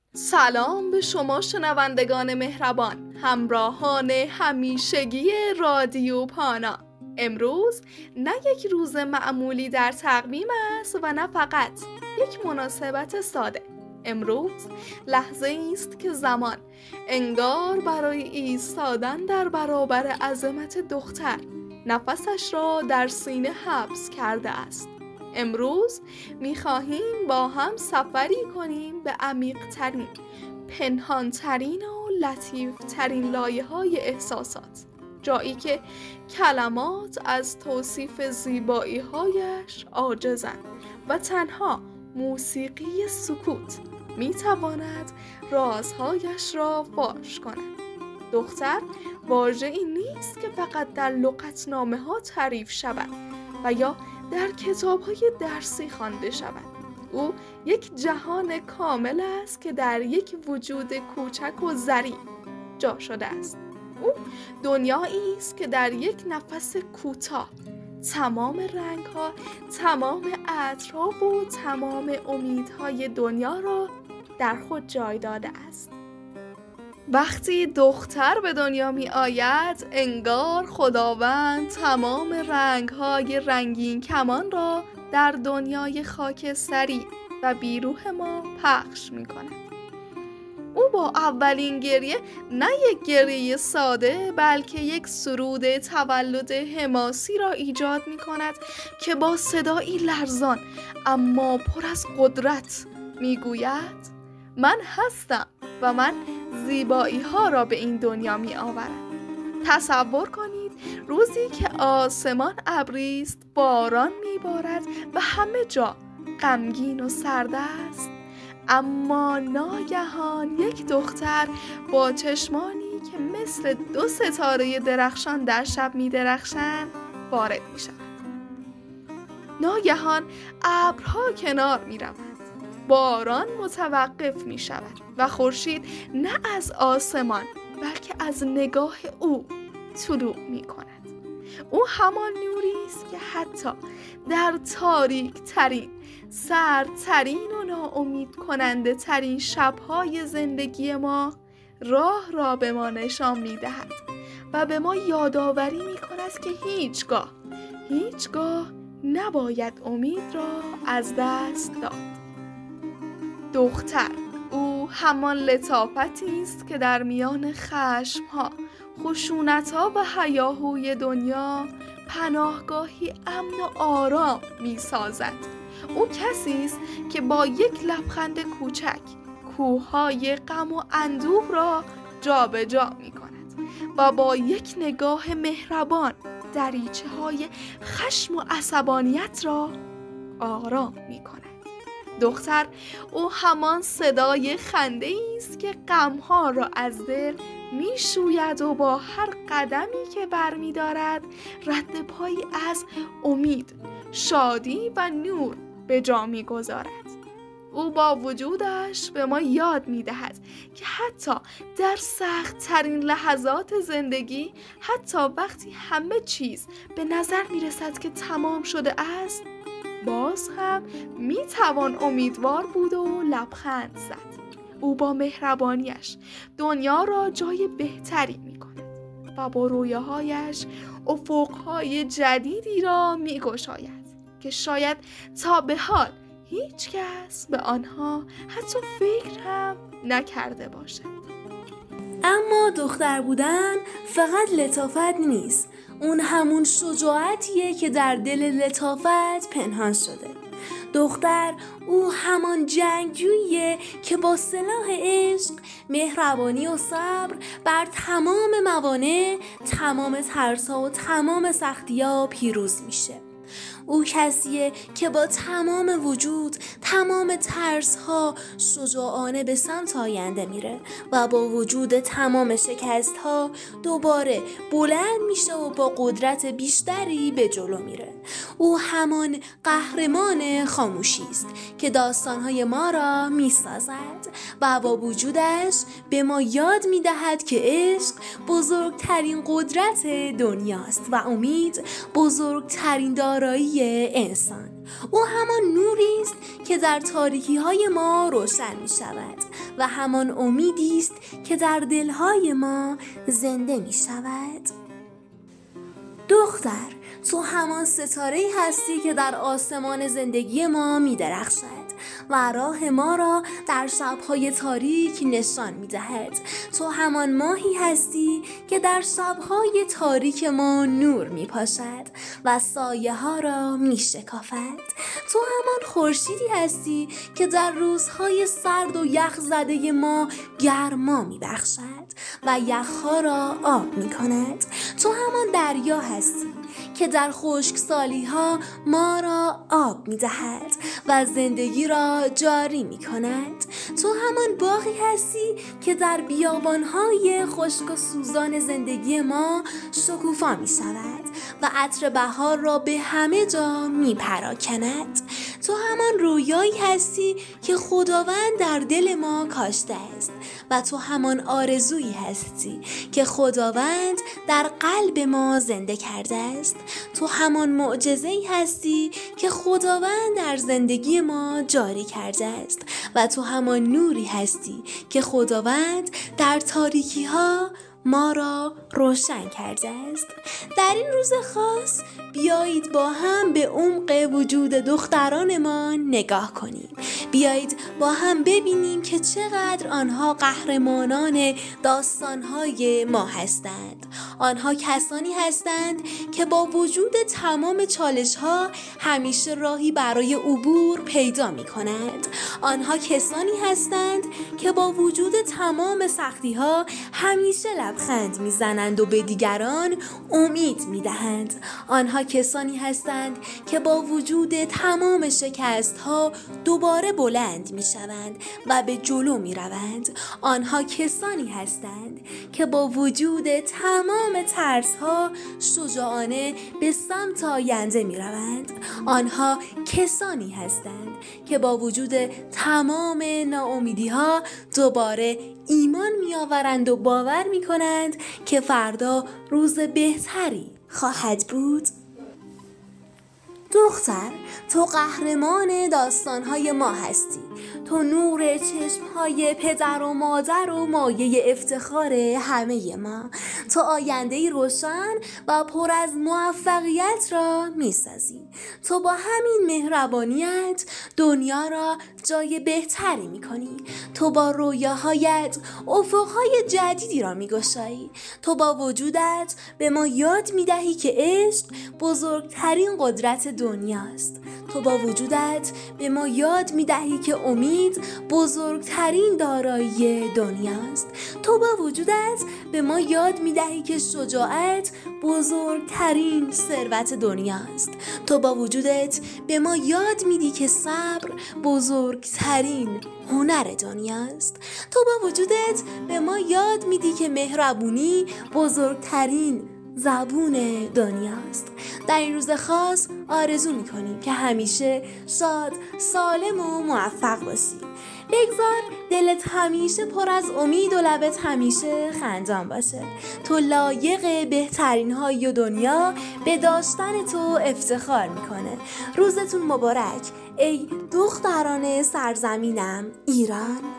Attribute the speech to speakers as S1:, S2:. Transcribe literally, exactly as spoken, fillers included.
S1: سلام به شما شنوندگان مهربان، همراهان همیشگی رادیو پانا. امروز نه یک روز معمولی در تقویم است و نه فقط یک مناسبت ساده. امروز لحظه است که زمان انگار برای ایستادن در برابر عظمت دختر نفسش را در سینه حبس کرده است. امروز می‌خواهیم با هم سفری کنیم به عمیق‌ترین، پنهان‌ترین و لطیف‌ترین لایه‌های احساسات، جایی که کلمات از توصیف زیبایی‌هایش عاجزند و تنها موسیقی سکوت می‌تواند رازهایش را فاش کند. دختر واژه‌ای نیست که فقط در لغتنامه‌ها تعریف شود و یا در کتاب‌های درسی خوانده شود. او یک جهان کامل است که در یک وجود کوچک و ظریف جا شده است. او دنیایی است که در یک نفس کوتاه تمام رنگ‌ها، تمام عطرها و تمام امیدهای دنیا را در خود جای داده است. وقتی دختر به دنیا می آید، انگار خداوند تمام رنگ‌های رنگین کمان را در دنیای خاکستری و بیروح ما پخش می کند. او با اولین گریه نه یک گریه ساده بلکه یک سرود تولد حماسی را ایجاد می کند که با صدایی لرزان اما پر از قدرت می گوید: من هستم و من زیبایی ها را به این دنیا می آورم. تصور کنید روزی که آسمان ابری است، باران می بارد و همه جا غمگین و سرد است، اما ناگهان یک دختر با چشمانی که مثل دو ستاره درخشان در شب می درخشند وارد می شود. ناگهان ابرها کنار می روند، باران متوقف می شود و خورشید نه از آسمان بلکه از نگاه او طلوع می کند. او همان نوری است که حتی در تاریک ترین، سردترین و ناامید کننده ترین شبهای زندگی ما راه را به ما نشان می دهد و به ما یادآوری می کند که هیچگاه هیچگاه نباید امید را از دست داد. دختر، او همان لطافتی است که در میان خشم‌ها، خشونت‌ها و هیاهوی دنیا پناهگاهی امن و آرام می‌سازد. او کسی است که با یک لبخند کوچک کوه‌های غم و اندوه را جابجا می‌کند و با یک نگاه مهربان دریچه‌های خشم و عصبانیت را آرام می‌کند. دختر، او همان صدای خنده است که غمها را از دل می شوید و با هر قدمی که برمی دارد رد پایی از امید، شادی و نور به جا می گذارد. او با وجودش به ما یاد می دهد که حتی در سخت ترین لحظات زندگی، حتی وقتی همه چیز به نظر می رسد که تمام شده است، باز هم می توان امیدوار بود و لبخند زد. او با مهربانیش دنیا را جای بهتری می کند و با رویاهایش افقهای جدیدی را می گشاید که شاید تا به حال هیچ کس به آنها حتی فکر هم نکرده باشد.
S2: اما دختر بودن فقط لطافت نیست، اون همون شجاعتیه که در دل لطافت پنهان شده. دختر، او همان جنگجوییه که با سلاح عشق، مهربانی و صبر بر تمام موانع، تمام ترس‌ها و تمام سختی‌ها پیروز میشه. او کسیه که با تمام وجود، تمام ترس‌ها شجاعانه به سمت آینده میره و با وجود تمام شکست‌ها دوباره بلند میشه و با قدرت بیشتری به جلو میره. او همان قهرمان خاموشی است که داستان‌های ما را میسازد و با وجودش به ما یاد میدهد که عشق بزرگترین قدرت دنیاست و امید بزرگترین دارایی انسان. او همان نوری است که در تاریکی های ما روشن می شود و همان امیدی است که در دلهای ما زنده می شود. دختر، تو همان ستاره‌ای هستی که در آسمان زندگی ما می درخشد و راه ما را در شب‌های تاریک نشان می‌دهد. تو همان ماهی هستی که در شب‌های تاریک ما نور می‌پاشد و سایه‌ها را می‌شکافد. تو همان خورشیدی هستی که در روزهای سرد و یخ زده ما گرما می‌بخشد و یخ‌ها را آب می‌کند. تو همان دریا هستی که در خشکسالی‌ها ما را آب می‌دهد و زندگی را جاری می‌کند. تو همان باغی هستی که در بیابان‌های خشک و سوزان زندگی ما شکوفا می‌شود و عطر بهار را به همه جا می‌پراکند. تو همان رویایی هستی که خداوند در دل ما کاشته است و تو همان آرزویی هستی که خداوند در قلب ما زنده کرده است. تو همان معجزه‌ای هستی که خداوند در زندگی ما جاری کرده است و تو همان نوری هستی که خداوند در تاریکی ها ما را روشن کرده است. در این روز خاص بیایید با هم به عمق وجود دختران ما نگاه کنیم. بیایید با هم ببینیم که چقدر آنها قهرمانان داستانهای ما هستند. آنها کسانی هستند که با وجود تمام چالش‌ها همیشه راهی برای عبور پیدا می‌کنند. آنها کسانی هستند که با وجود تمام سختی‌ها همیشه لبخند می‌زنند و به دیگران امید می‌دهند. آنها کسانی هستند که با وجود تمام شکست‌ها دوباره بلند می‌شوند و به جلو می‌روند. آنها کسانی هستند که با وجود تمام ترس‌ها شجاعانه به سمت آینده می‌روند. آنها کسانی هستند که با وجود تمام ناامیدی‌ها دوباره ایمان می‌آورند و باور می‌کنند که فردا روز بهتری خواهد بود. دختر، تو قهرمان داستان‌های ما هستی. تو نور چشم‌های پدر و مادر و مایه افتخار همه ما. تو آینده‌ای روشن و پر از موفقیت را می‌سازی. تو با همین مهربانیت دنیا را جای بهتری می‌کنی. تو با رویاهایت افق‌های جدیدی را می‌گشایی. تو با وجودت به ما یاد می‌دهی که عشق بزرگترین قدرت دنیاست. تو با وجودت به ما یاد می‌دهی که امید بزرگترین دارایی دنیاست. تو با وجودت به ما یاد می‌دهی که شجاعت بزرگترین ثروت دنیاست. تو با وجودت به ما یاد میدی که صبر بزرگترین هنر دنیاست. تو با وجودت به ما یاد میدی که مهربونی بزرگترین زبون دنیاست. در این روز خاص آرزو میکنیم که همیشه شاد، سالم و موفق باشی. بگذار دلت همیشه پر از امید و لبت همیشه خندان باشه. تو لایق بهترین های دنیا به داشتن تو افتخار میکنه. روزتون مبارک ای دختران سرزمینم ایران.